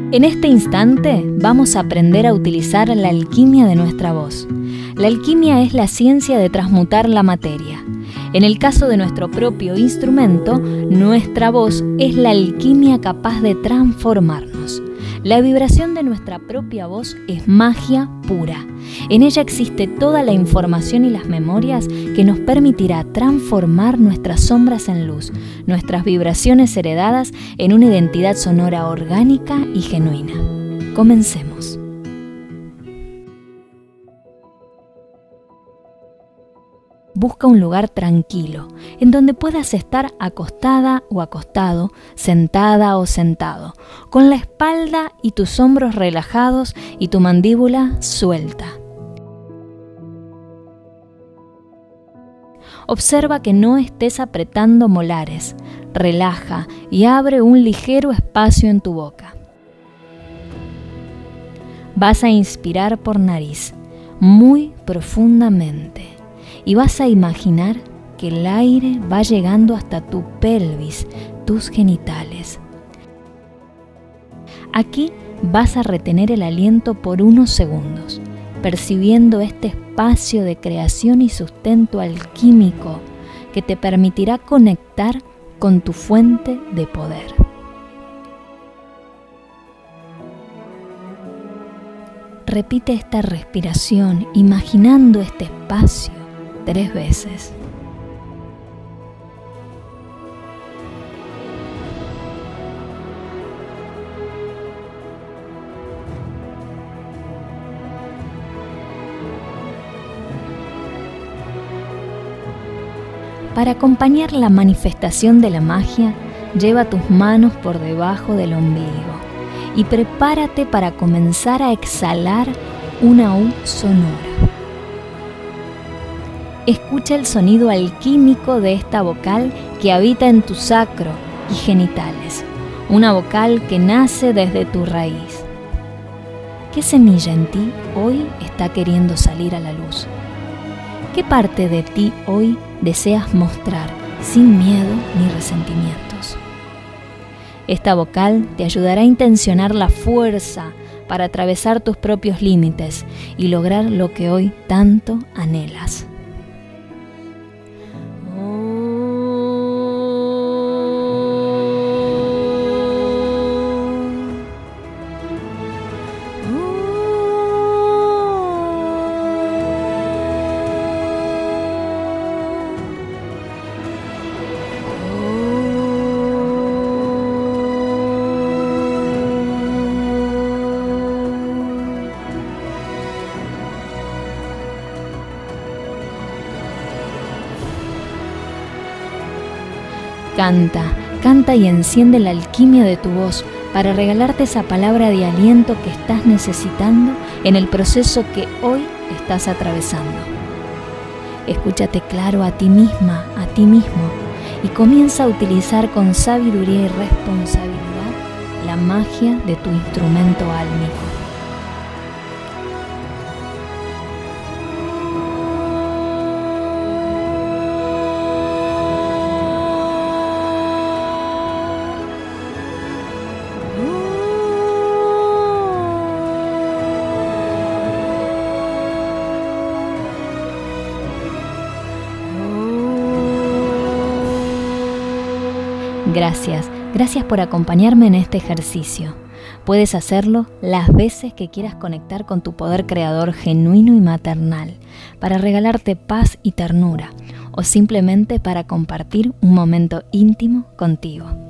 En este instante vamos a aprender a utilizar la alquimia de nuestra voz. La alquimia es la ciencia de transmutar la materia. En el caso de nuestro propio instrumento, nuestra voz es la alquimia capaz de transformarnos. La vibración de nuestra propia voz es magia pura. En ella existe toda la información y las memorias que nos permitirá transformar nuestras sombras en luz, nuestras vibraciones heredadas en una identidad sonora orgánica y genuina. Comencemos. Busca un lugar tranquilo, en donde puedas estar acostada o acostado, sentada o sentado, con la espalda y tus hombros relajados y tu mandíbula suelta. Observa que no estés apretando molares, relaja y abre un ligero espacio en tu boca. Vas a inspirar por nariz, muy profundamente. Y vas a imaginar que el aire va llegando hasta tu pelvis, tus genitales. Aquí vas a retener el aliento por unos segundos, percibiendo este espacio de creación y sustento alquímico que te permitirá conectar con tu fuente de poder. Repite esta respiración, imaginando este espacio 3 veces. Para acompañar la manifestación de la magia, lleva tus manos por debajo del ombligo y prepárate para comenzar a exhalar una U sonora. Escucha el sonido alquímico de esta vocal que habita en tu sacro y genitales, una vocal que nace desde tu raíz. ¿Qué semilla en ti hoy está queriendo salir a la luz? ¿Qué parte de ti hoy deseas mostrar sin miedo ni resentimientos? Esta vocal te ayudará a intencionar la fuerza para atravesar tus propios límites y lograr lo que hoy tanto anhelas. Canta y enciende la alquimia de tu voz para regalarte esa palabra de aliento que estás necesitando en el proceso que hoy estás atravesando. Escúchate claro a ti misma, a ti mismo, y comienza a utilizar con sabiduría y responsabilidad la magia de tu instrumento álmico. Gracias por acompañarme en este ejercicio. Puedes hacerlo las veces que quieras conectar con tu poder creador genuino y maternal, para regalarte paz y ternura, o simplemente para compartir un momento íntimo contigo.